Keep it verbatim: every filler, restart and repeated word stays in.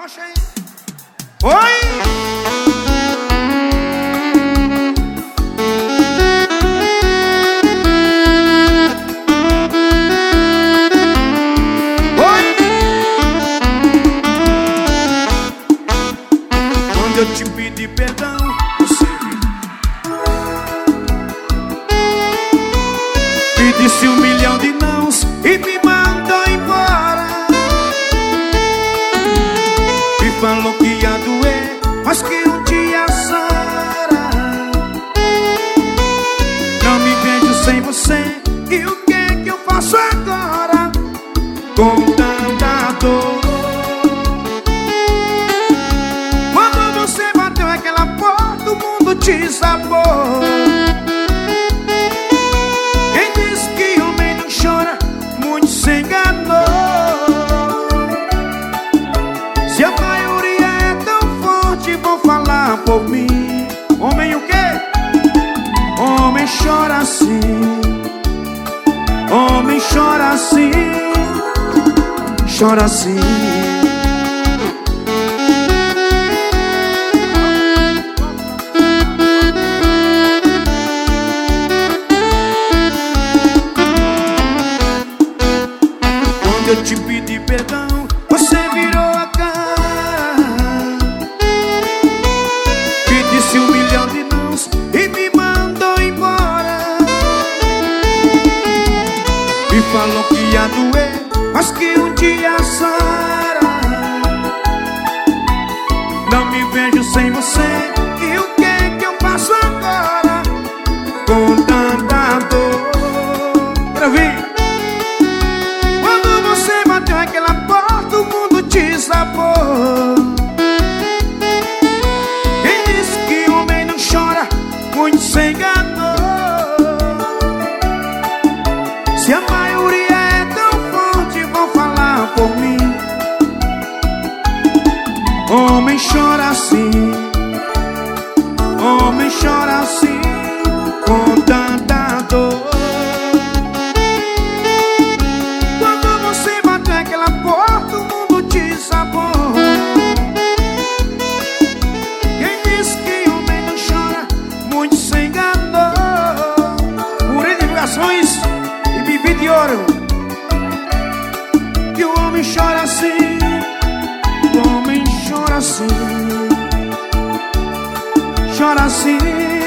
Rocha aí. Oi! Quando eu te pedi perdão, você me disse um milhão de nãos e me mandou embora. Me falou que ia doer, mas que um dia sara. Não me vejo sem você, e o que que eu faço agora com tanta dor? Te sabor. Quem diz que homem não chora, muito se enganou. Se a maioria é tão forte, vou falar por mim. Homem o quê? Homem chora assim. Homem chora assim. Chora assim. Eu te pedi perdão, você virou a cara. Me disse um milhão de nãos e me mandou embora. Me falou que ia doer, mas que um dia sara. Não me vejo sem você, e o que que eu faço agora com tanta dor? Quero ouvir. Aquela porta, o mundo te sabor. Quem disse que homem não chora, muito se enganou. Se a maioria é tão forte, vão falar por mim. Homem chora assim. Homem chora assim, com tanta dor. E bibi de ouro. E o homem chora assim. O homem chora assim. Chora assim.